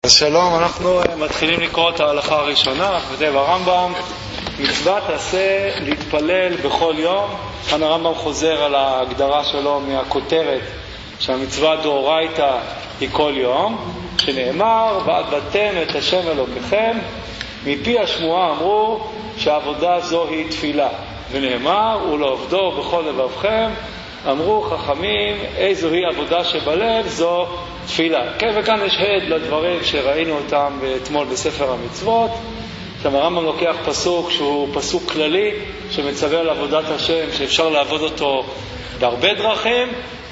אז שלום, אנחנו מתחילים לקרוא את ההלכה הראשונה, כותב הרמב"ם, מצוות עשה להתפלל בכל יום. כאן הרמב"ם חוזר על ההגדרה שלו מהכותרת שהמצווה דאורייתא היא כל יום, שנאמר ועבדתם את השם אלוקיכם, מפי השמועה אמרו שהעבודה זו היא תפילה, ונאמר ולעובדו בכל לבבכם, אמרו חכמים איזו היא עבודה שבלב, זו תפילה. כן, וכאן יש הד לדברים שראינו אותם אתמול בספר המצוות. שם הרמב"ם לוקח פסוק שהוא פסוק כללי שמצווה על עבודת השם, שאפשר לעבוד אותו בהרבה דרכים,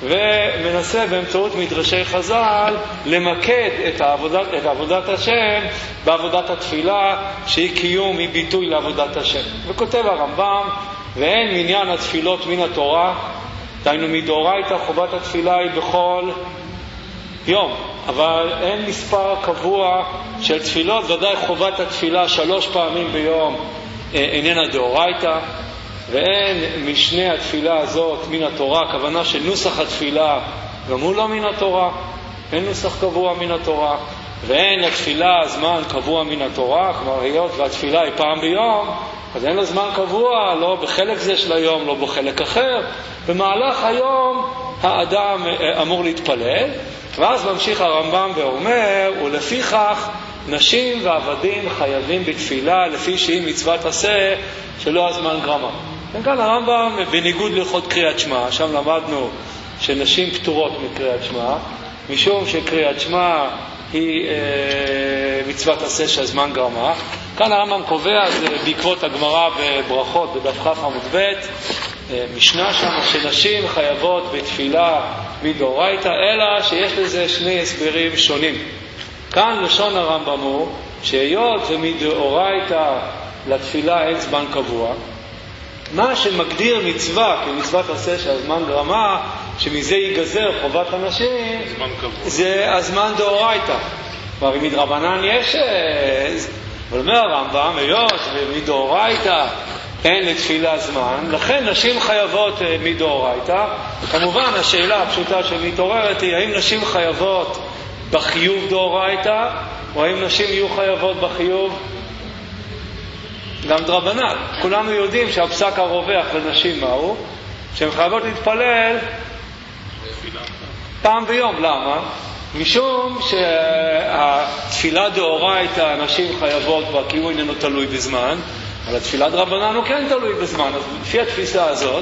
ומנסה באמצעות מדרשי חז"ל למקד את עבודת השם בעבודת התפילה, שהיא קיום, היא ביטוי לעבודת השם. וכותב הרמב"ם, ואין מניין התפילות מן התורה, דהיינו מדאורייתא חובת התפילה היא בכל יום, אבל אין מספר קבוע של תפילות. ודאי חובת התפילה 3 פעמים ביום איננה דאורייתא, ואין משנה התפילה הזאת מן התורה, הכוונה שנוסח התפילה גם הוא לא מן התורה, אין נוסח קבוע מן התורה, ואין התפילה זמן קבוע מן התורה, כלומר היות והתפילה היא פעם ביום, אז אין לה זמן קבוע, לא בחלק זה של היום, לא בחלק אחר. במהלך היום האדם אמור להתפלל, ואז ממשיך הרמב"ם ואומר, ולפיכך נשים ועבדים חייבים בתפילה לפי שהיא מצוות עשה שלא הזמן גרמה. וכאן הרמב"ם, בניגוד להלכות קריאת שמע, שם למדנו שנשים פטורות מקריאת שמע, משום שקריאת שמע היא מצוות עשה שהזמן גרמה. כאן הרמב"ם קובע, זה בעקבות הגמרא בברכות בדף כ' עמוד ב', משנה שם שנשים חייבות בתפילה מדאורייתא, אלא שיש לזה 2 הסברים שונים. כאן לשון הרמב"ם הוא שהיות ומדאורייתא לתפילה אין זמן קבוע, מה שמגדיר מצווה כמצוות עשה שהזמן גרמה, שמזה ייגזר חובת הנשים, זה הזמן דאורייתא. כלומר, מדרבנן יש, אבל אומר הרמב"ם, היות ומדאורייתא אין לתפילה זמן, לכן נשים חייבות מדאורייתא. כמובן השאלה הפשוטה שמתעוררת היא, האם נשים חייבות בחיוב דאורייתא, או האם נשים יהיו חייבות בחיוב גם דרבנן? כולנו יודעים שהפסק הרווח לנשים מהו? שהן חייבות להתפלל פעם ביום. למה? משום שהתפילה דאורייתא נשים חייבות בה כי הוא איננו תלוי בזמן, אבל התפילה דרבנן הוא כן תלוי בזמן. אז לפי התפיסה הזאת,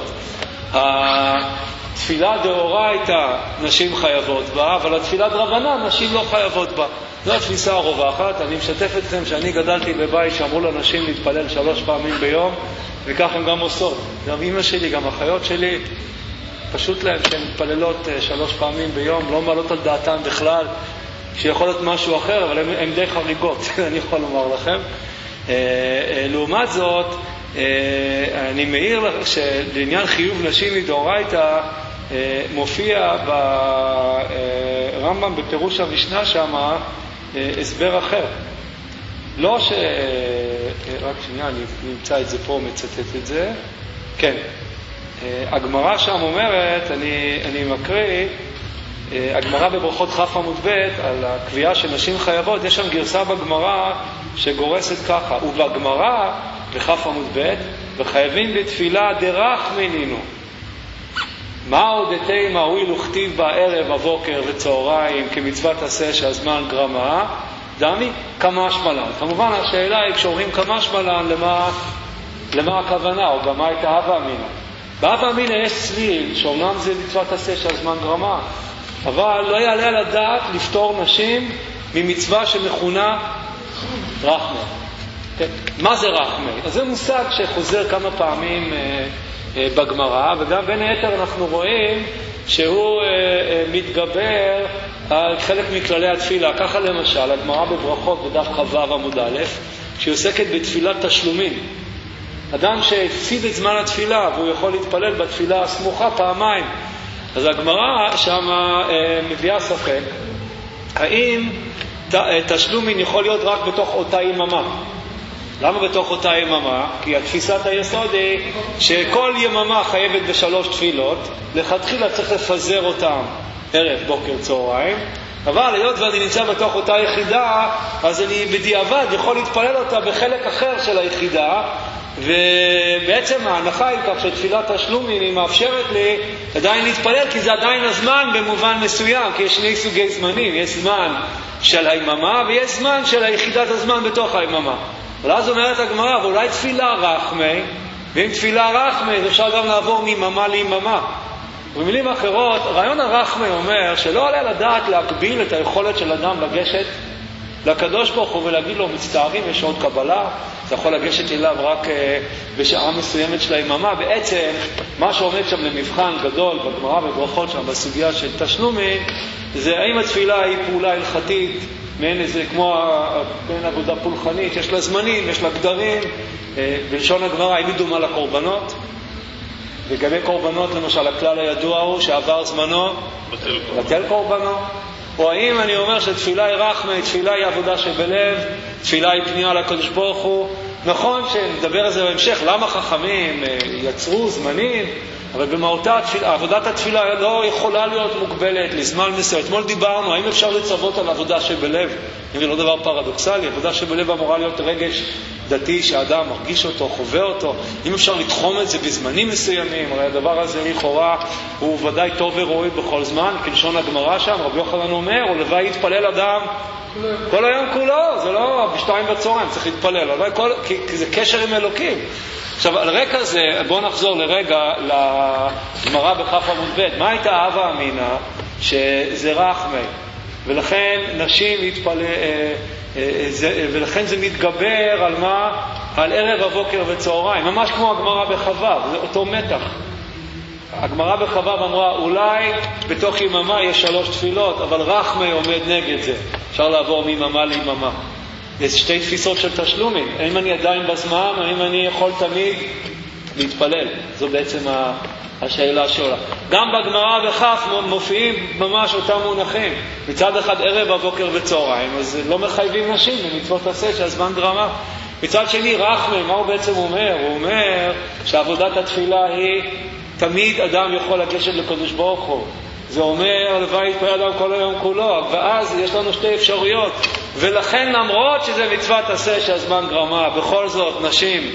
התפילה דאורייתא נשים חייבות בה, אבל התפילה דרבנן נשים לא חייבות בה. זו התפיסה הרווחת. אני משתף אתכם שאני גדלתי בבית שאמרו לנשים להתפלל 3 פעמים ביום, וכך הן גם עושות. גם אמא שלי, גם אחיות שלי, פשוט להם שהן מתפללות 3 פעמים ביום, לא מעלות על דעתן בכלל שיכול להיות משהו אחר, אבל הן די חריגות, אני יכול לומר לכם. לעומת זאת, אני מעיר לך שלעניין חיוב נשים מדאורייתא מופיע ברמב"ם בפירוש המשנה שמה הסבר אחר. לא ש... רק שנייה, אני נמצא את זה פה, מצטט את זה. כן. הגמרא שם אומרת, אני מקריא, הגמרא בברכות כ' עמוד ב' על הקביעה של נשים חייבות, יש שם גרסה בגמרא שגורסת ככה, ובגמרא בכ' עמוד ב', וחייבים בתפילה דרחמנינו. מה עוד דתימה הואיל וכתיב בערב, הבוקר וצהריים כמצוות עשה שהזמן גרמה, דמי כמה שמלן. כמובן השאלה היא, כשאומרים כמה שמלן, למה הכוונה, או במה הייתה הווה אמינא? בהווה אמינא יש צליל שאומנם זה מצוות עשה שהזמן גרמה, אבל לא יעלה על הדעת לפטור נשים ממצווה שמכונה רחמי. כן. מה זה רחמי? אז זה מושג שחוזר כמה פעמים בגמרא, וגם בין היתר אנחנו רואים שהוא מתגבר על חלק מכללי התפילה. ככה למשל הגמרא בברכות בדף כ"ו עמוד א', שהיא עוסקת בתפילת תשלומים. אדם שהפסיד את זמן התפילה והוא יכול להתפלל בתפילה הסמוכה פעמיים, אז הגמרא שם מביאה ספק האם תשלומין יכול להיות רק בתוך אותה יממה. למה בתוך אותה יממה? כי התפיסת היסוד היא שכל יממה חייבת ב3 תפילות, לכתחילה צריך לפזר אותם ערב, בוקר, צהריים, אבל היות ואני נמצא בתוך אותה יחידה, אז אני בדיעבד יכול להתפלל אותה בחלק אחר של היחידה, ובעצם ההנחה היא כך שתפילת תשלומים היא מאפשרת לי עדיין להתפלל, כי זה עדיין הזמן במובן מסוים, כי יש שני סוגי זמנים, יש זמן של היממה ויש זמן של היחידת הזמן בתוך היממה. אבל אז אומרת הגמרא, ואולי תפילה רחמי, ואם תפילה רחמי אפשר גם לעבור מיממה ליממה. במילים אחרות, רעיון הרחמי אומר שלא עולה לדעת להגביל את היכולת של אדם לגשת לקדוש ברוך הוא ולהגיד לו מצטערים, יש עוד קבלה, אתה יכול לגשת אליו רק בשעה מסוימת של היממה. בעצם מה שעומד שם למבחן גדול בגמרא בברכות שם בסוגיה של תשלומים, זה האם התפילה היא פעולה הלכתית, מעין איזה כמו בין עבודה פולחנית, יש לה זמנים, יש לה גדרים, בלשון הגמרא היא דומה לקורבנות. לגבי קורבנות למשל הכלל הידוע הוא שעבר זמנו בטל קורבנו. או האם אני אומר שתפילה היא רחמי, תפילה היא עבודה שבלב, תפילה היא פנייה לקדוש ברוך הוא. נכון שנדבר על זה בהמשך, למה חכמים יצרו זמנים, אבל במהותה עבודת התפילה לא יכולה להיות מוגבלת לזמן מסוים. אתמול דיברנו, האם אפשר לצוות על עבודה שבלב? אם זה לא דבר פרדוקסלי, עבודה שבלב אמורה להיות רגש דתי שהאדם מרגיש אותו, חווה אותו. אם אפשר לתחום את זה בזמנים מסוימים, הרי הדבר הזה לכאורה הוא ודאי טוב וראוי בכל זמן, כלשון הגמרא שם, רבי יוחנן אומר, ולוואי יתפלל אדם כל היום כולו, זה לא בשתיים בצהריים, צריך להתפלל, כי זה קשר עם אלוקים. עכשיו, על רקע זה, בואו נחזור לרגע לגמרא בכף עמוד ב'. מה הייתה הווה אמינה? שזה רחמי, ולכן נשים ולכן זה מתגבר על מה? על ערב הבוקר וצהריים, ממש כמו הגמרא בחב"ב, זה אותו מתח. הגמרא בחב"ב אמרה, אולי בתוך יממה יש 3 תפילות, אבל רחמי עומד נגד זה. אפשר לעבור מיממה ליממה. יש 2 תפיסות של תשלומים. האם אני עדיין בזמן, האם אני יכול תמיד להתפלל? זו בעצם השאלה שעולה. גם בגמרא בכף מופיעים ממש אותם מונחים. מצד אחד ערב הבוקר וצהריים, אז לא מחייבים נשים במצוות עשה שהזמן דרמה. מצד שני רחמי, מה הוא בעצם אומר? הוא אומר שעבודת התפילה היא תמיד אדם יכול לגשת לקדוש ברוך הוא. זה אומר לוואי יתפלל אדם כל היום כולו, ואז יש לנו 2 אפשרויות. ולכן למרות שזה מצוות עשה שהזמן גרמה, בכל זאת נשים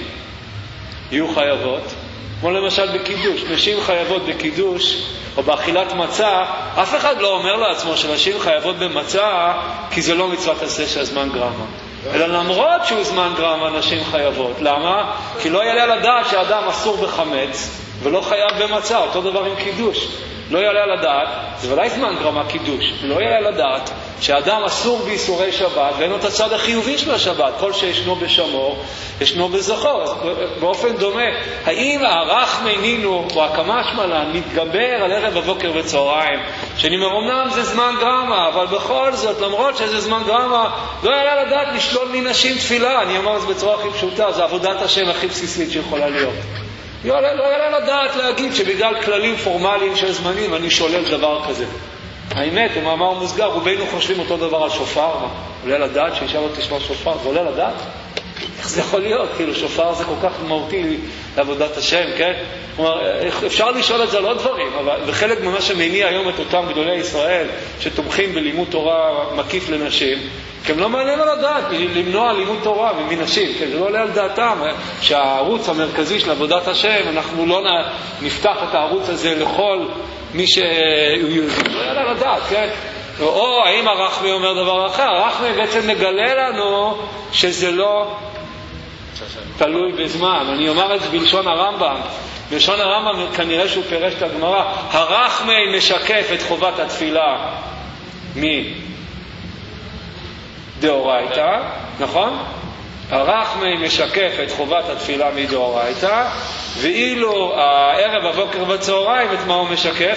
יהיו חייבות. כמו למשל בקידוש, נשים חייבות בקידוש או באכילת מצה. אף אחד לא אומר לעצמו שנשים חייבות במצה כי זה לא מצוות עשה שהזמן גרמה, אלא למרות שהוא זמן גרמה נשים חייבות. למה? כי לא יעלה לדעת שאדם אסור בחמץ ולא חייב במצה. אותו דבר עם קידוש, לא יעלה לדעת, זה ודאי זמן גרמה קידוש, לא יעלה לדעת שאדם אסור באיסורי שבת ואין לו את הצד החיובי של השבת. כל שישנו בשמור ישנו בזכור. באופן דומה, האם הרחמי נינו או הקמא שמלן מתגבר על ערב הבוקר וצהריים, שאני אומר אמנם זה זמן גרמה, אבל בכל זאת למרות שזה זמן גרמה לא יעלה לדעת לשלול מנשים תפילה. אני אומר את זה בצורה הכי פשוטה, זה עבודת השם הכי בסיסית שיכולה להיות. לא יעלה לדעת להגיד שבגלל כללים פורמליים של זמנים אני שולל דבר כזה. האמת, במאמר מוסגר, רובנו חושבים אותו דבר על שופר. עולה לדעת שאישה לא תשמע שופר, זה עולה לדעת? איך זה יכול להיות? כאילו שופר זה כל כך מהותי לעבודת השם, כן? כלומר, אפשר לשאול את זה על עוד דברים, וחלק ממה שמניע היום את אותם גדולי ישראל שתומכים בלימוד תורה מקיף לנשים, כי הם לא מעניין על הדעת למנוע לימוד תורה מנשים, כן? זה לא עולה על דעתם שהערוץ המרכזי של עבודת השם, אנחנו לא נפתח את הערוץ הזה לכל מי שהוא יהודי, לא יעלה על הדעת, כן? או האם הרחמי אומר דבר אחר? הרחמי בעצם מגלה לנו שזה לא תלוי בזמן. אני אומר את זה בלשון הרמב"ם. בלשון הרמב"ם כנראה שהוא פירש את הגמרא. הרחמי משקף את חובת התפילה מדאורייתא, נכון? הרחמי משקף את חובת התפילה מדאורייתא, ואילו הערב הבוקר בצהריים את מה הוא משקף?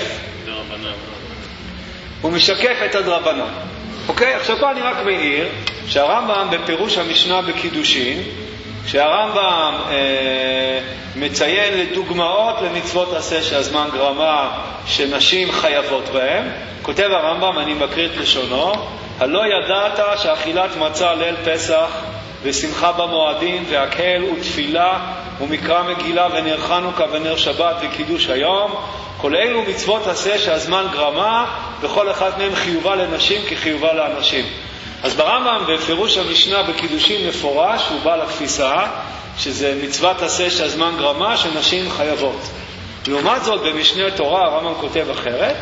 הוא משקף את הדרבנן. אוקיי, עכשיו פה אני רק מעיר שהרמב"ם בפירוש המשנה בקידושין, שהרמב"ם מציין לדוגמאות למצוות עשה שהזמן גרמה שנשים חייבות בהם, כותב הרמב"ם, אני מקריא את לשונו, הלא ידעת שאכילת מצה ליל פסח ושמחה במועדים והקהל ותפילה ומקרא מגילה ונר חנוכה ונר שבת וקידוש היום. כל אלו מצוות עשה שהזמן גרמה, וכל אחת מהם חיובה לנשים כחיובה לאנשים. אז ברמב"ם בפירוש המשנה בקידושים מפורש הוא בא לתפיסה שזה מצוות עשה שהזמן גרמה שנשים חייבות. לעומת זאת במשנה תורה הרמב"ם כותב אחרת,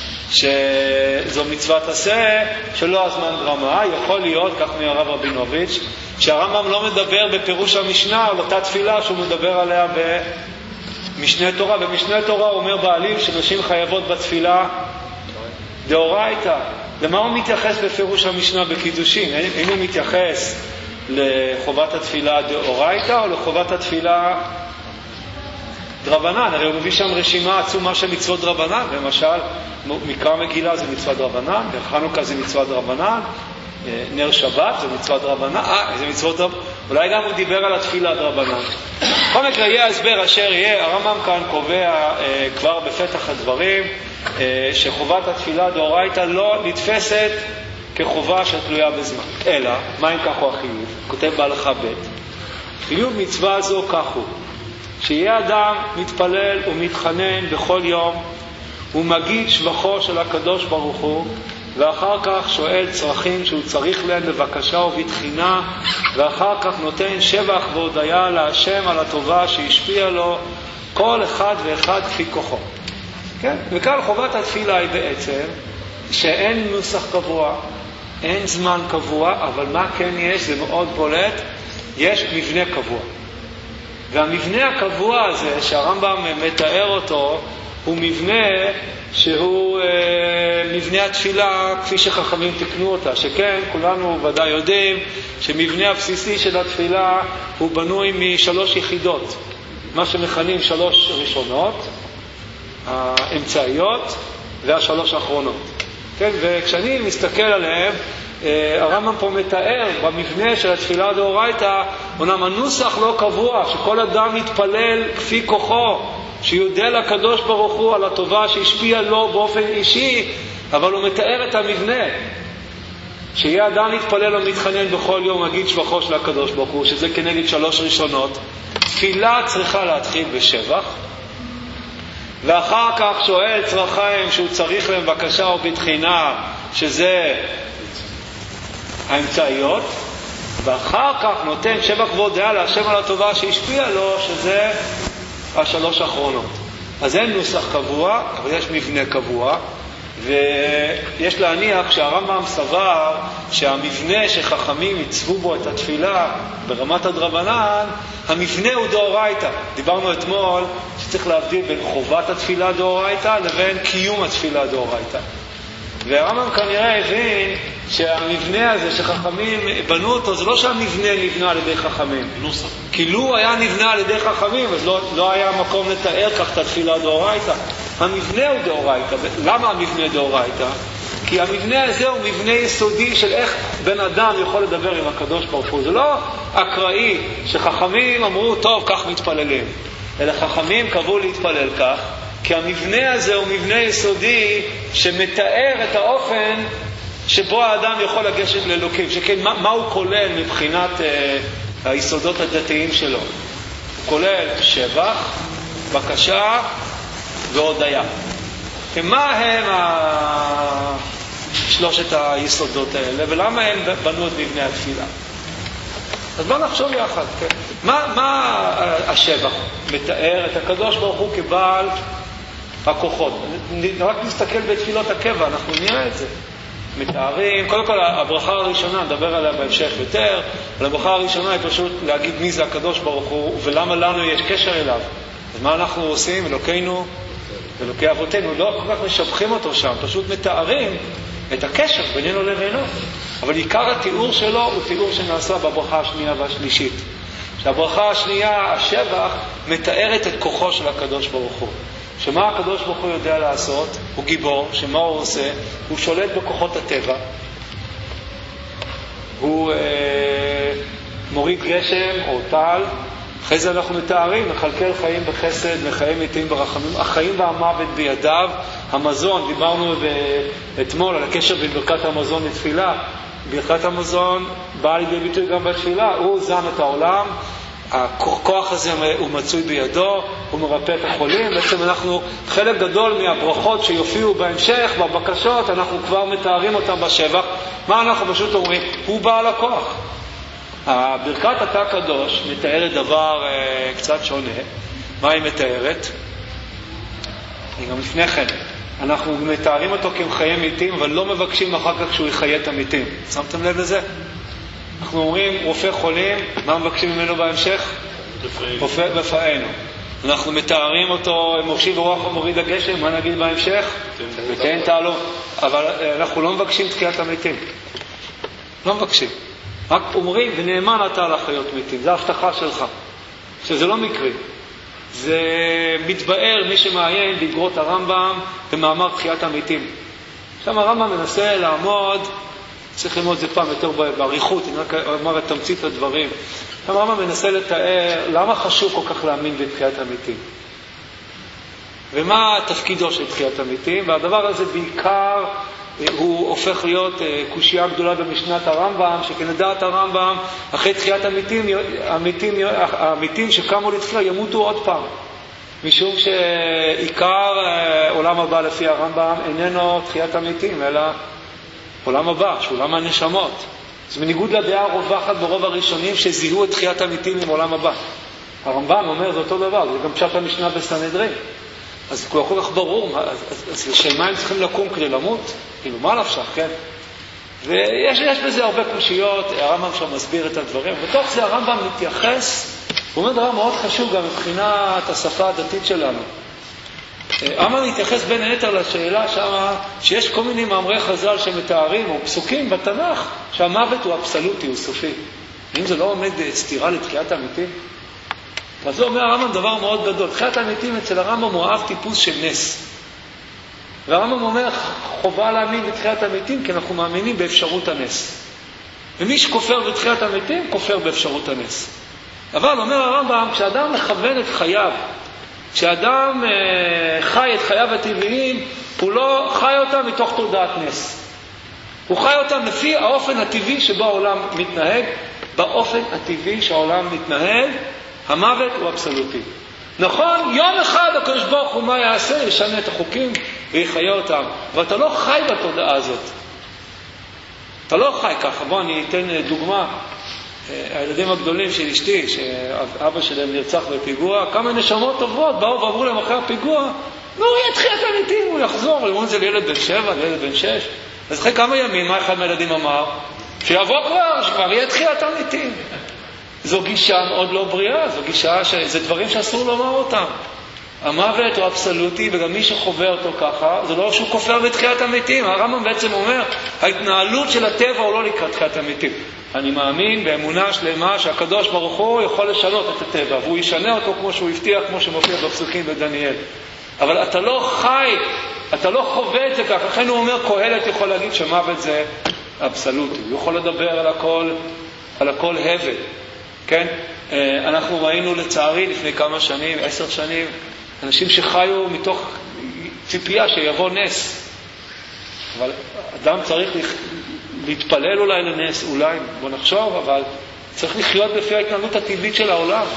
שזו מצוות עשה שלא הזמן גרמה. יכול להיות, כך מהרב רבינוביץ', שהרמב"ם לא מדבר בפירוש המשנה על אותה תפילה שהוא מדבר עליה במשנה תורה. במשנה תורה הוא אומר בעלים שנשים חייבות בתפילה דאורייתא. למה הוא מתייחס בפירוש המשנה בקידושין? האם הוא מתייחס לחובת התפילה דאורייתא או לחובת התפילה דרבנן? הרי הוא מביא שם רשימה עצומה של מצוות דרבנן. למשל, מקרא מגילה זה מצוות דרבנן, חנוכה זה מצוות דרבנן, נר שבת זה מצוות דרבנן, זה מצוות דרבנן. אולי גם הוא דיבר על התפילה דרבנן. בכל מקרה, יהיה הסבר אשר יהיה. הרמב"ם כאן קובע כבר בפתח הדברים שחובת התפילה דאורייתא לא נתפסת כחובה שתלויה בזמן. אלא, מה אם כך הוא החיוב? כותב בהלכה ב', חיוב מצווה זו כך הוא, שיהיה אדם מתפלל ומתחנן בכל יום ומגיד שבחו של הקדוש ברוך הוא, ואחר כך שואל צרכים שהוא צריך להם בבקשה ובתחינה, ואחר כך נותן שבח והודיה להשם על הטובה שהשפיע לו כל אחד ואחד כפי כוחו. כן? וכאן חובת התפילה היא בעצם שאין נוסח קבוע, אין זמן קבוע, אבל מה כן יש? זה מאוד בולט, יש מבנה קבוע. והמבנה הקבוע הזה שהרמב"ם מתאר אותו הוא מבנה שהוא מבנה התפילה כפי שחכמים תקנו אותה. שכן כולנו ודאי יודעים שמבנה הבסיסי של התפילה הוא בנוי משלוש יחידות, מה שמכנים שלוש ראשונות, האמצעיות והשלוש האחרונות. כן? וכשאני מסתכל עליהם, הרמב"ם פה מתאר במבנה של התפילה דאורייתא, אומנם הנוסח לא קבוע, שכל אדם יתפלל כפי כוחו, שיודע לקדוש ברוך הוא על הטובה שהשפיע לו באופן אישי, אבל הוא מתאר את המבנה. שיהיה אדם יתפלל ומתחנן בכל יום, מגיד שבחו של הקדוש ברוך הוא, שזה כנגד שלוש ראשונות. תפילה צריכה להתחיל בשבח, ואחר כך שואל צרכיים שהוא צריך להם בקשה או בתחינה, שזה האמצעיות, ואחר כך נותן שבח והודיה להשם על הטובה שהשפיע לו, שזה השלוש האחרונות. אז אין נוסח קבוע, אבל יש מבנה קבוע, ויש להניח שהרמב"ם סבר שהמבנה שחכמים יצבו בו את התפילה ברמת הדרבנן, המבנה הוא דאורייתא. דיברנו אתמול שצריך להבדיל בין חובת התפילה דאורייתא לבין קיום התפילה דאורייתא. והרמב"ם כנראה הבין שהמבנה הזה שחכמים בנו אותו, זה לא שהמבנה נבנה על ידי חכמים. כי לו היה נבנה על ידי חכמים, אז לא היה מקום לתאר כך את התפילה דאורייתא. המבנה הוא דאורייתא. למה המבנה דאורייתא? כי המבנה הזה הוא מבנה יסודי של איך בן אדם יכול לדבר עם הקדוש ברוך הוא. זה לא אקראי שחכמים אמרו, טוב, כך מתפללים. אלא חכמים קבעו להתפלל כך, כי המבנה הזה הוא מבנה יסודי שמתאר את האופן שבו האדם יכול לגשת לאלוקים. שכן, מה הוא כולל מבחינת היסודות הדתיים שלו? הוא כולל שבח, בקשה והודיה. מה הם שלושת היסודות האלה, ולמה הם בנו את מבנה התפילה? אז בוא נחשוב יחד. כן? מה השבח? מתאר את הקדוש ברוך הוא כבעל הכוחות. רק נסתכל בתפילות הקבע, אנחנו נראה את זה. מתארים, קודם כל הברכה הראשונה, נדבר עליה בהמשך יותר, אבל הברכה הראשונה היא פשוט להגיד מי זה הקדוש ברוך הוא ולמה לנו יש קשר אליו. אז מה אנחנו עושים? אלוקינו, אלוקי אבותינו, לא כל כך משבחים אותו שם, פשוט מתארים את הקשר בינינו לבינו. אבל עיקר התיאור שלו הוא תיאור שנעשה בברכה השנייה והשלישית. שהברכה השנייה, השבח, מתארת את כוחו של הקדוש ברוך הוא. שמה הקדוש ברוך הוא יודע לעשות? הוא גיבור. שמה הוא עושה? הוא שולט בכוחות הטבע. הוא מוריד גשם או טל. אחרי זה אנחנו מתארים, מחלקל חיים בחסד, מחיים מתים ברחמים, החיים והמוות בידיו. המזון, דיברנו אתמול על הקשר בין ברכת המזון לתפילה. ברכת המזון באה לידי ביטוי גם בתפילה. הוא זן את העולם, הכוח הזה הוא מצוי בידו, הוא מרפא את החולים. בעצם אנחנו, חלק גדול מהברכות שיופיעו בהמשך, בבקשות, אנחנו כבר מתארים אותם בשבח. מה אנחנו פשוט אומרים? הוא בעל הכוח. ברכת התא הקדוש מתארת דבר קצת שונה. מה היא מתארת? גם לפני כן, אנחנו מתארים אותו כמחיי מתים, אבל לא מבקשים אחר כך שהוא יחיה את המתים. שמתם לב לזה? אנחנו אומרים, רופא חולים, מה מבקשים ממנו בהמשך? רופא רפאנו. אנחנו מתארים אותו, מושיב רוח ומוריד הגשם, מה נגיד בהמשך? ותן תעלו. אבל אנחנו לא מבקשים תקיעת המתים. לא מבקשים. רק אומרים, ונאמן אתה על החיות מתים. זה ההבטחה שלך. שזה לא מקרי. זה מתבאר מי שמעיין באגרות הרמב"ם במאמר תחיית המתים. שם הרמב"ם מנסה לעמוד, צריך ללמוד זה פעם יותר בעריכות, אני רק אומר את תמצית הדברים. שם הרמב"ם מנסה לתאר למה חשוב כל כך להאמין בתחיית המתים. ומה תפקידו של תחיית המתים, והדבר הזה בעיקר הוא הופך להיות קושייה גדולה במשנת הרמב"ם, שכנדעת הרמב"ם, אחרי תחיית המתים שקמו לתחייה ימותו עוד פעם. משום שעיקר עולם הבא לפי הרמב"ם איננו תחיית המתים, אלא עולם הבא, שהוא עולם הנשמות. זה בניגוד לדעה הרווחת ברוב הראשונים שזיהו את תחיית המתים עם עולם הבא. הרמב"ם אומר זה אותו דבר, זה גם פשט המשנה בסנהדרין. אז כל כך ברור, אז לשם מה הם צריכים לקום כדי למות? כאילו, מה נפשך, כן? ויש בזה הרבה קושיות, הרמב"ם שם מסביר את הדברים, בתוך זה הרמב"ם מתייחס, הוא אומר דבר מאוד חשוב גם מבחינת השפה הדתית שלנו. הרמב"ם מתייחס בין היתר לשאלה שמה, שיש כל מיני מאמרי חז"ל שמתארים, או פסוקים בתנ"ך, שהמוות הוא אבסולוטי, הוא סופי. האם זה לא עומד סתירה לתחיית המתים? אז זה אומר הרמב"ם דבר מאוד גדול. תחיית המתים אצל הרמב"ם הוא אהב טיפוס של נס. והרמב"ם אומר, חובה להאמין בתחיית המתים, כי אנחנו מאמינים באפשרות הנס. ומי שכופר בתחיית המתים, כופר באפשרות הנס. אבל אומר הרמב"ם, כשאדם מכוון את חייו, כשאדם חי את חייו הטבעיים, הוא לא חי אותם מתוך תודעת נס. הוא חי אותם לפי האופן הטבעי שבו העולם מתנהג. באופן הטבעי שהעולם מתנהג, המוות הוא אבסולוטי. נכון, יום אחד הקדוש ברוך הוא מה יעשה? ישנה את החוקים ויחיה אותם. אבל אתה לא חי בתודעה הזאת. אתה לא חי ככה. בוא אני אתן דוגמה. הילדים הגדולים של אשתי, שאבא שלהם נרצח בפיגוע, כמה נשמות טובות באו ואמרו להם אחרי הפיגוע, נו, יתחיל את המתים, הוא יחזור. אמרו את זה לילד בן 7, לילד בן 6. אז אחרי כמה ימים, מה אחד מהילדים אמר? שיבוא כבר יתחיל את המתים. זו גישה מאוד לא בריאה, זו גישה זה דברים שאסור לומר אותם. המוות הוא אבסולוטי, וגם מי שחווה אותו ככה, זה לא שהוא כופר בתחיית המתים. הרמב"ם בעצם אומר, ההתנהלות של הטבע הוא לא לקראת תחיית המתים. אני מאמין באמונה שלמה שהקדוש ברוך הוא יכול לשנות את הטבע, והוא ישנה אותו כמו שהוא הבטיח, כמו שמופיע בפסוקים בדניאל. אבל אתה לא חי, אתה לא חווה את זה כך. לכן הוא אומר, קהלת יכול להגיד שמוות זה אבסולוטי. הוא יכול לדבר על הכל הבל. כן? אנחנו ראינו לצערי לפני כמה שנים, 10 שנים, אנשים שחיו מתוך ציפייה שיבוא נס. אבל אדם צריך להתפלל אולי לנס, אולי, בוא נחשוב, אבל צריך לחיות לפי ההתנהלות הטבעית של העולם.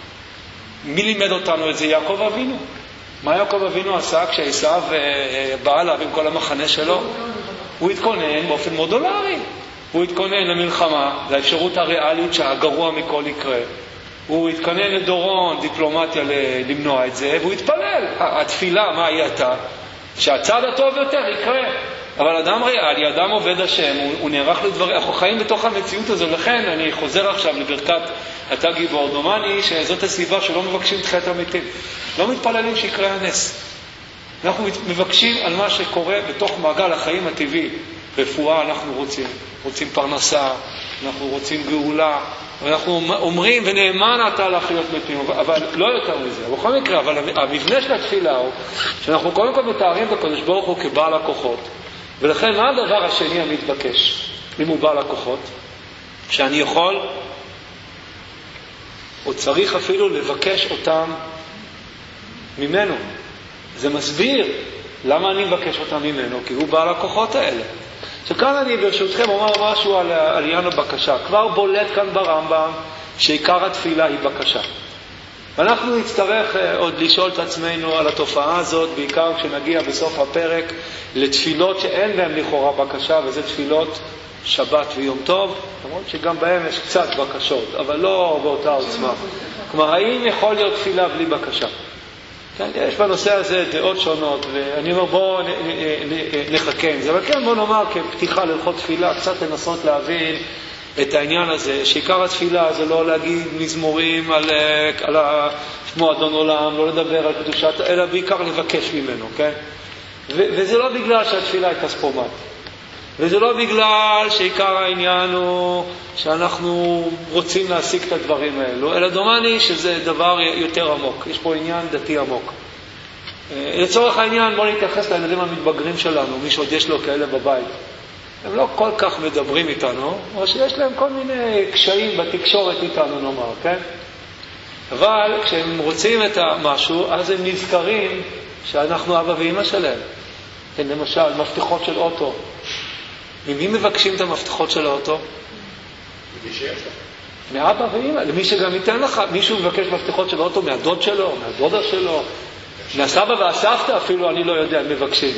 מי לימד אותנו את זה? יעקב אבינו. מה יעקב אבינו עשה כשעשיו בא אליו עם כל המחנה שלו? הוא התכונן באופן מודולרי. הוא התכונן למלחמה, לאפשרות הריאלית שהגרוע מכל יקרה. הוא התכונן לדורון, דיפלומטיה למנוע את זה, והוא התפלל. התפילה, מה היא הייתה? שהצד הטוב יותר יקרה. אבל אדם ריאלי, אדם עובד השם, הוא נערך לדברים, אנחנו חיים בתוך המציאות הזו, לכן אני חוזר עכשיו לברכת אתה גיבור, דומני שזאת הסיבה שלא מבקשים תחיית המתים. לא מתפללים שיקרה הנס. אנחנו מבקשים על מה שקורה בתוך מעגל החיים הטבעי. רפואה אנחנו רוצים פרנסה, אנחנו רוצים גאולה, ואנחנו אומרים ונאמן אתה להחיות מתים, אבל לא יותר מזה. בכל מקרה, אבל המבנה של התפילה הוא שאנחנו קודם כל מתארים את הקדוש ברוך הוא כבעל הכוחות. ולכן מה הדבר השני המתבקש אם הוא בעל הכוחות? שאני יכול או צריך אפילו לבקש אותם ממנו. זה מסביר למה אני מבקש אותם ממנו, כי הוא בעל הכוחות האלה. שכאן אני ברשותכם אומר משהו על עניין הבקשה. כבר בולט כאן ברמב"ם שעיקר התפילה היא בקשה. ואנחנו נצטרך עוד לשאול את עצמנו על התופעה הזאת, בעיקר כשנגיע בסוף הפרק לתפילות שאין להן לכאורה בקשה, וזה תפילות שבת ויום טוב, למרות שגם בהם יש קצת בקשות, אבל לא באותה עוצמה. כלומר, האם יכול להיות תפילה בלי בקשה? כן, יש בנושא הזה דעות שונות, ואני אומר בואו נחכה עם זה, אבל כן בואו נאמר כפתיחה ללכות תפילה, קצת לנסות להבין את העניין הזה, שעיקר התפילה זה לא להגיד מזמורים על מועדון עולם, לא לדבר על קדושת, אלא בעיקר לבקש ממנו, כן? וזה לא בגלל שהתפילה היא כספומט, וזה לא בגלל שעיקר העניין הוא שאנחנו רוצים להשיג את הדברים האלו, אלא דומני שזה דבר יותר עמוק, יש פה עניין דתי עמוק. לצורך העניין בוא נתייחס לילדים המתבגרים שלנו, מי שעוד יש לו כאלה בבית. הם לא כל כך מדברים איתנו, או שיש להם כל מיני קשיים בתקשורת איתנו נאמר, כן? אבל כשהם רוצים את המשהו, אז הם נזכרים שאנחנו אבא ואמא שלהם. כן, למשל, מפתחות של אוטו. ממי מבקשים את המפתחות של האוטו? למי שיש לך. מאבא ואמא, למי שגם ייתן לך. מישהו מבקש מפתחות של אוטו מהדוד שלו, מהדודה שלו, מהסבא והסבתא אפילו, אני לא יודע, מבקשים.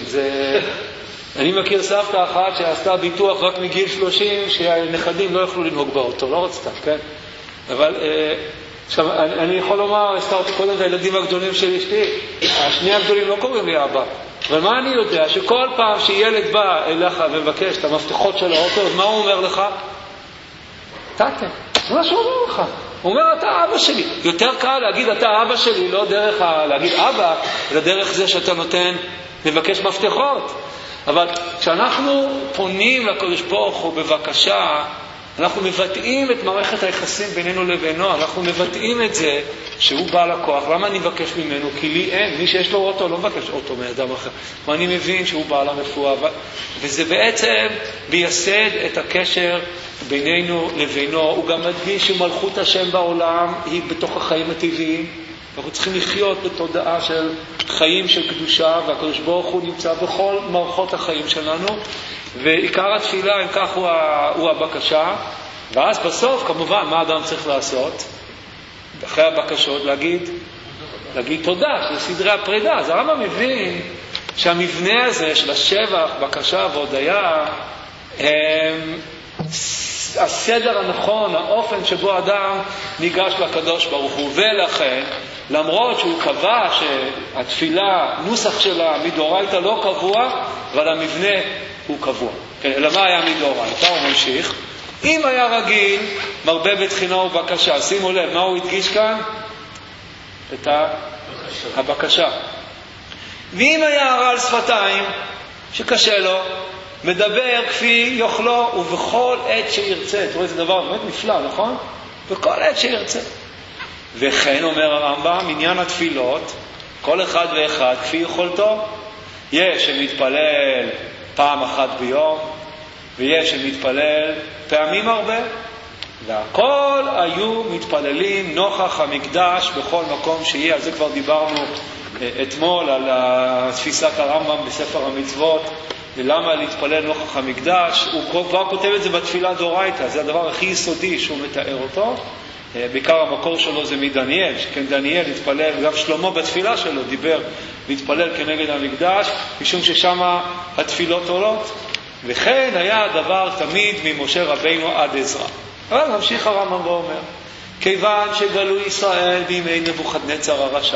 אני מכיר סבתא אחת שעשתה ביטוח רק מגיל 30, שהנכדים לא יכלו לנהוג באוטו, לא רצתה, כן? אבל עכשיו, אני יכול לומר, הזכרתי קודם את הילדים הגדולים של אשתי, השני הגדולים לא קוראים לי אבא, אבל מה אני יודע? שכל פעם שילד בא אליך ומבקש את המפתחות של האוטו, אז מה הוא אומר לך? תתה, זה מה שהוא אומר לך. הוא אומר, אתה אבא שלי. יותר קל להגיד, אתה אבא שלי, לא דרך להגיד אבא, אלא דרך זה שאתה נותן, מבקש מפתחות. אבל כשאנחנו פונים לקדוש ברוך הוא בבקשה, אנחנו מבטאים את מערכת היחסים בינינו לבינו, אנחנו מבטאים את זה שהוא בעל הכוח. למה אני מבקש ממנו? כי לי אין, מי שיש לו אוטו לא מבקש אוטו מאדם אחר. ואני מבין שהוא בעל הרפואה, וזה בעצם מייסד את הקשר בינינו לבינו. הוא גם מדגיש שמלכות השם בעולם היא בתוך החיים הטבעיים. אנחנו צריכים לחיות בתודעה של חיים של קדושה, והקדוש ברוך הוא נמצא בכל מערכות החיים שלנו, ועיקר התפילה, אם כך, הוא הבקשה. ואז בסוף, כמובן, מה אדם צריך לעשות? אחרי הבקשות, להגיד תודה, שזה סדרי הפרידה. אז הרמב"ם מבין שהמבנה הזה של השבח, בקשה והודיה, הסדר הנכון, האופן שבו אדם ניגש לקדוש ברוך הוא. ולכן, למרות שהוא קבע שהתפילה, נוסח שלה מדאורייתא לא קבוע, אבל המבנה הוא קבוע. אלא מה היה מדאורייתא? הוא ממשיך. אם היה רגיל, מרבה בתחינה ובקשה. שימו לב, מה הוא הדגיש כאן? את הבקשה. ואם היה רעל שפתיים, שקשה לו, מדבר כפי יוכלו ובכל עת שירצה. תראו, זה דבר באמת נפלא, נכון? בכל עת שירצה. וכן אומר הרמב"ם, עניין התפילות, כל אחד ואחד כפי יכולתו. יש שמתפלל פעם אחת ביום, ויש שמתפלל פעמים הרבה, והכל היו מתפללים נוכח המקדש בכל מקום שיהיה. על זה כבר דיברנו אתמול, על תפיסת הרמב"ם בספר המצוות, ולמה להתפלל נוכח המקדש. הוא כבר כותב את זה בתפילה דאורייתא, זה הדבר הכי יסודי שהוא מתאר אותו. בעיקר המקור שלו זה מדניאל, שכן דניאל התפלל, גם שלמה בתפילה שלו דיבר להתפלל כנגד המקדש, משום ששם התפילות עולות. וכן היה הדבר תמיד ממשה רבינו עד עזרא. אבל ממשיך הרמב"ם ואומר, כיוון שגלו ישראל בימי נבוכדנצר הרשע,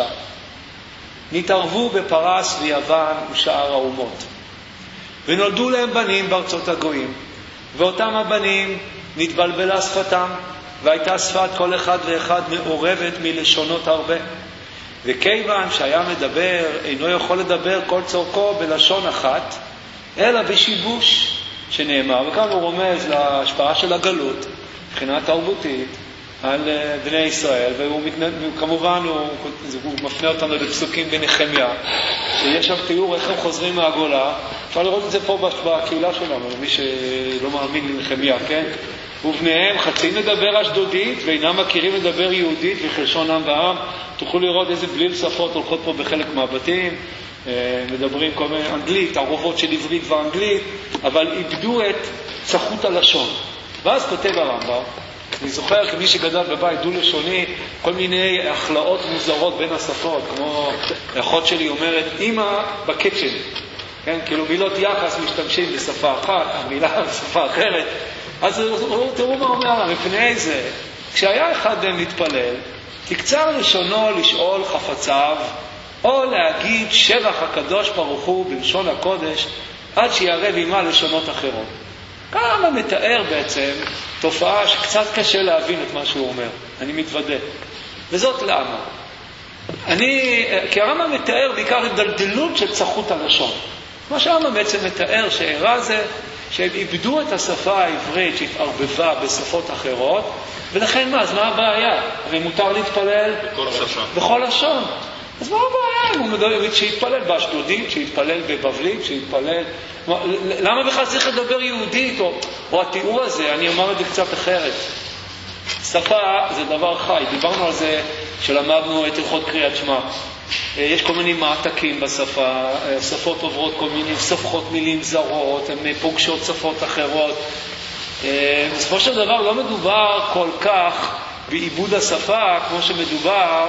נתערבו בפרס ויוון ושאר האומות, ונולדו להם בנים בארצות הגויים, ואותם הבנים נתבלבלה שפתם, והייתה שפת כל אחד ואחד מעורבת מלשונות הרבה. וכיוון שהיה מדבר, אינו יכול לדבר כל צורכו בלשון אחת, אלא בשיבוש שנאמר. וכאן הוא רומז להשפעה של הגלות, מבחינה תרבותית, על בני ישראל, וכמובן הוא מפנה אותנו לפסוקים בנחמיה, שיש שם תיאור איך הם חוזרים מהגולה. אפשר לראות את זה פה בקהילה שלנו, מי שלא מאמין לנחמיה, כן? ובניהם חצים לדבר אשדודית ואינם מכירים לדבר יהודית וכלשון עם ועם. תוכלו לראות איזה בליל שפות הולכות פה בחלק מהבתים, מדברים כל מיני אנגלית, ערובות של עברית ואנגלית, אבל איבדו את צחות הלשון. ואז כותב הרמב"ם, אני זוכר כמי שגדל בבית דו-לשוני, כל מיני החלאות מוזרות בין השפות, כמו האחות שלי אומרת, אמא בקצ'ן, כן? כאילו מילות יחס משתמשים בשפה אחת, המילה בשפה אחרת. אז תראו מה אומר, מפני זה, כשהיה אחד מהם מתפלל, תקצר לשונו לשאול חפציו, או להגיד שבח הקדוש ברוך הוא בלשון הקודש, עד שיערב עמה לשונות אחרות. כמה מתאר בעצם תופעה שקצת קשה להבין את מה שהוא אומר. אני מתוודה. וזאת למה? כי הרמב"ם מתאר בעיקר הדלדלות של צחות הלשון. מה שהרמב"ם בעצם מתאר שאירע זה שהם איבדו את השפה העברית שהתערבבה בשפות אחרות, ולכן מה? אז מה הבעיה? הרי מותר להתפלל בכל לשון. אז מה הבעיה? הוא מדבר שיתפלל באשדודית, שיתפלל בבבלית, שיתפלל... למה בכלל צריך לדבר יהודית? או התיאור הזה, אני אומר את זה קצת אחרת. שפה זה דבר חי. דיברנו על זה שלמדנו את הלכות קריאת שמע. יש כל מיני מעתקים בשפה, שפות עוברות כל מיני, סופחות מילים זרות, הן פוגשות שפות אחרות. בסופו של דבר לא מדובר כל כך בעיבוד השפה כמו שמדובר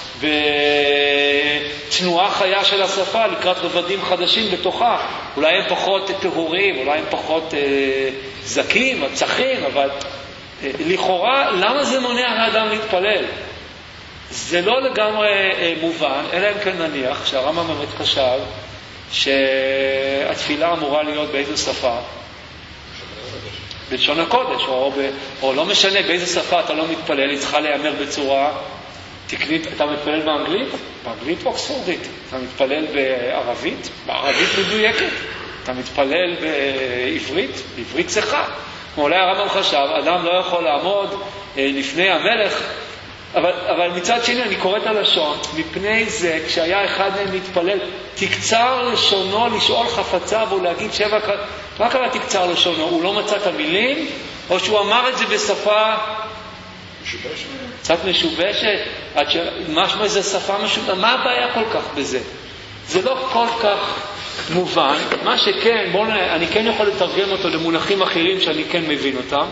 בתנועה חיה של השפה לקראת רבדים חדשים בתוכה. אולי הם פחות טהורים, אולי הם פחות זקים, צחים, אבל לכאורה למה זה מונע לאדם להתפלל? זה לא לגמרי מובן, אלא אם כן נניח שהרמב"ם באמת חשב שהתפילה אמורה להיות באיזו שפה? בלשון הקודש, או לא משנה באיזו שפה אתה לא מתפלל, היא צריכה להיאמר בצורה תקנית. אתה מתפלל באנגלית? באנגלית אוקספורדית. אתה מתפלל בערבית? בערבית מדויקת. אתה מתפלל בעברית? בעברית צחה. אולי הרמב"ם חשב, אדם לא יכול לעמוד לפני המלך, אבל מצד שני אני קורא את הלשון, מפני זה כשהיה אחד מהם מתפלל, תקצר לשונו לשאול חפציו ולהגיד שבע... מה קרה תקצר לשונו? הוא לא מצא את המילים? או שהוא אמר את זה בשפה קצת משובשת? משמע זה שפה משובשת? מה הבעיה כל כך בזה? זה לא כל כך מובן. מה שכן, אני כן יכול לתרגם אותו למונחים אחרים שאני כן מבין אותם.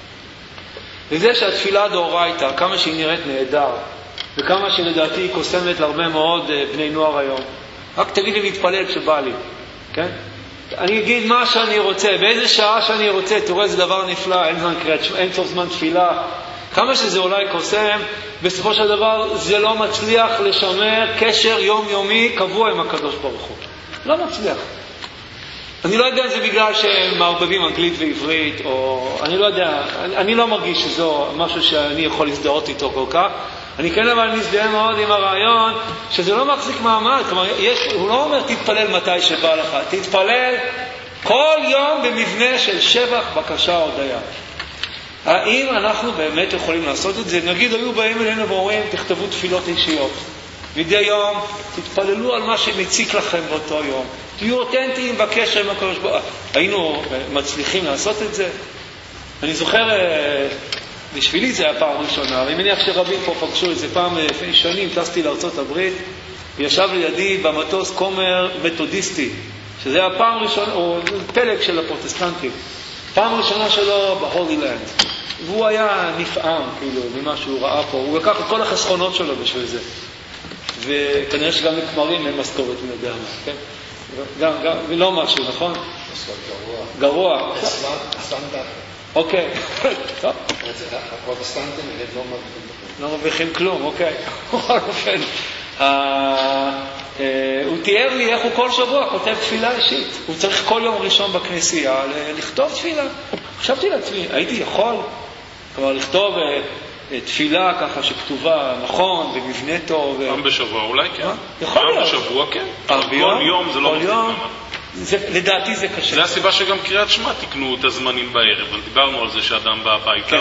וזה שהתפילה דאורייתא, כמה שהיא נראית נהדר, וכמה שלדעתי היא קוסמת להרבה מאוד בני נוער היום. רק תגיד לי להתפלל כשבא לי, כן? אני אגיד מה שאני רוצה, באיזה שעה שאני רוצה, תראה איזה דבר נפלא, אין סוף זמן תפילה. כמה שזה אולי קוסם, בסופו של דבר זה לא מצליח לשמר קשר יומיומי קבוע עם הקדוש ברוך הוא. לא מצליח. אני לא יודע אם זה בגלל שהם מערבבים אנגלית ועברית, או אני לא יודע, אני לא מרגיש שזו משהו שאני יכול להזדהות איתו כל כך. אני כן אבל מזדהה מאוד עם הרעיון שזה לא מחזיק מעמד. כלומר, הוא לא אומר תתפלל מתי שבא לך, תתפלל כל יום במבנה של שבח, בקשה, הודיה. האם אנחנו באמת יכולים לעשות את זה? נגיד היו באים אלינו ואומרים תכתבו תפילות אישיות. מדי יום תתפללו על מה שמציק לכם באותו יום. תהיו אותנטיים בקשר עם הקדוש ברוך הוא. היינו מצליחים לעשות את זה? אני זוכר, בשבילי זה היה פעם ראשונה, ואני מניח שרבים פה פגשו את זה פעם לפני שנים, טסתי לארצות הברית, וישב לידי במטוס כומר מתודיסטי, שזה היה פעם ראשונה, או פלג של הפרוטסטנטים, פעם ראשונה שלו בהולי לנד. והוא היה נפעם, כאילו, ממה שהוא ראה פה. הוא לקח את כל החסכונות שלו בשביל זה. וכנראה שגם לכמרים אין משכורת מי יודע מה, כן? גם, לא משהו, נכון? גרוע. הסטנדרט. אוקיי. טוב. הפרוטסטנטים לא מרוויחים כלום, אוקיי. בכל אופן. הוא תיאר לי איך הוא כל שבוע כותב תפילה אישית. הוא צריך כל יום ראשון בכנסייה לכתוב תפילה. חשבתי לעצמי, הייתי יכול כלומר לכתוב תפילה ככה שכתובה נכון, במבנה טוב. פעם בשבוע אולי כן. יכול להיות. פעם בשבוע כן. כל יום זה לא יום. לדעתי זה קשה. זה הסיבה שגם קריאת שמע תקנו את הזמנים בערב, אבל דיברנו על זה שאדם בא הביתה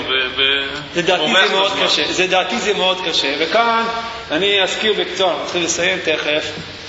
לדעתי זה מאוד קשה, וכאן אני אזכיר בקצרה, אני צריך לסיים תכף,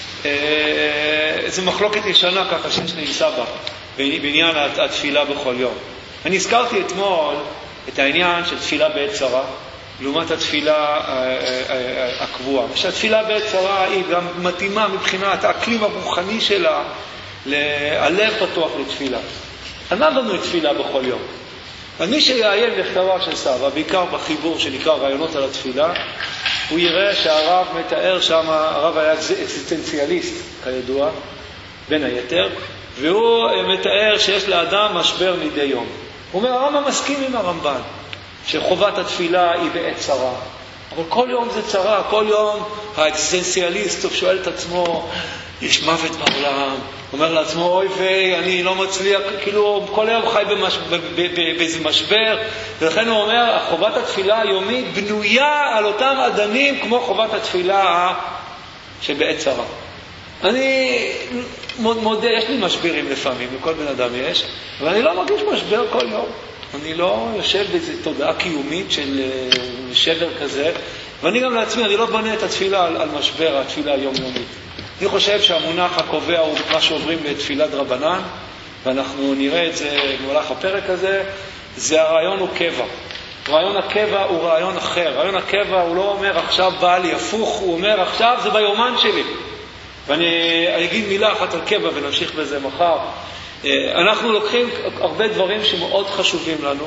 זו מחלוקת ישנה ככה שיש לי עם סבא, בעניין התפילה בכל יום. אני הזכרתי אתמול את העניין של תפילה בעת צרה, לעומת התפילה הקבועה. שהתפילה בעת צרה היא גם מתאימה מבחינת האקלים הרוחני שלה, הלב פתוח לתפילה. על מה בנו את תפילה בכל יום? אז מי שיעיין בכתביו של סבא, בעיקר בחיבור שנקרא רעיונות על התפילה, הוא יראה שהרב מתאר שם, הרב היה אקזיסטנציאליסט כידוע, בין היתר, והוא מתאר שיש לאדם משבר מדי יום. הוא אומר, הרמב"ם מסכים עם הרמב"ן, שחובת התפילה היא בעת צרה. אבל כל יום זה צרה, כל יום האקזיסטנציאליסט שואל את עצמו, יש מוות בעולם, אומר לעצמו, אוי ויי, אני לא מצליח, כאילו כל היום חי באיזה משבר, ולכן הוא אומר, חובת התפילה היומית בנויה על אותם אדנים כמו חובת התפילה שבעת צרה. אני מודה, יש לי משברים לפעמים, לכל בן אדם יש, אבל אני לא מרגיש משבר כל יום. אני לא יושב באיזו תודעה קיומית של שבר כזה, ואני גם לעצמי, אני לא בנה את התפילה על משבר, התפילה היומיומית. אני חושב שהמונח הקובע הוא מה שעוברים בתפילת רבנן, ואנחנו נראה את זה במהלך הפרק הזה, זה הרעיון הוא קבע. רעיון הקבע הוא רעיון אחר. רעיון הקבע הוא לא אומר עכשיו בא לי הפוך, הוא אומר עכשיו זה ביומן שלי. ואני אגיד מילה אחת על קבע ונמשיך בזה מחר. אנחנו לוקחים הרבה דברים שמאוד חשובים לנו,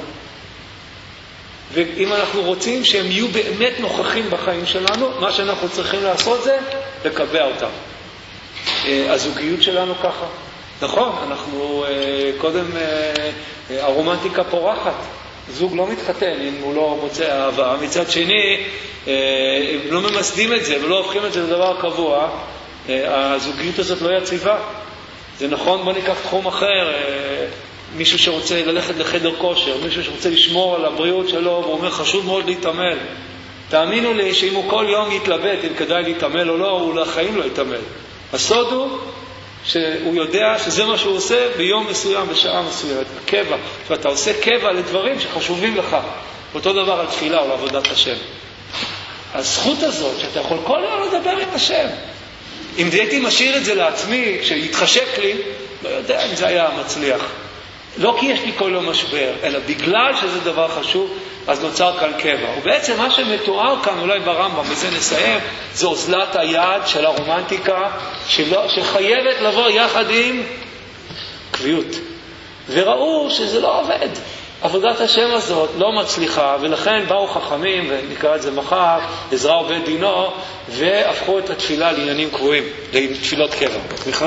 ואם אנחנו רוצים שהם יהיו באמת נוכחים בחיים שלנו, מה שאנחנו צריכים לעשות זה לקבע אותם. הזוגיות שלנו ככה. נכון, אנחנו קודם, הרומנטיקה פורחת. זוג לא מתחתן אם הוא לא מוצא אהבה. מצד שני, הם לא ממסדים את זה ולא הופכים את זה לדבר קבוע. הזוגיות הזאת לא יציבה. זה נכון, בוא ניקח תחום אחר, מישהו שרוצה ללכת לחדר כושר, מישהו שרוצה לשמור על הבריאות שלו, והוא אומר חשוב מאוד להתאמן. תאמינו לי שאם הוא כל יום יתלבט אם כדאי להתאמן או לא, הוא לחיים לא יתאמן. הסוד הוא שהוא יודע שזה מה שהוא עושה ביום מסוים, בשעה מסוימת, קבע. ואתה עושה קבע לדברים שחשובים לך. אותו דבר על תפילה או לעבודת השם. הזכות הזאת שאתה יכול כל יום לדבר עם השם. אם הייתי משאיר את זה לעצמי, כשיתחשק לי, לא יודע אם זה היה מצליח. לא כי יש לי כל יום משבר, אלא בגלל שזה דבר חשוב, אז נוצר כאן קבע. ובעצם מה שמתואר כאן, אולי ברמב"ם, וזה נסיים, זה אוזלת היד של הרומנטיקה, שחייבת לבוא יחד עם קביעות. וראו שזה לא עובד. עבודת השם הזאת לא מצליחה, ולכן באו חכמים, ונקרא את זה מחר, עזרא ובית דינו, והפכו את התפילה לעניינים קבועים, לתפילות קבע.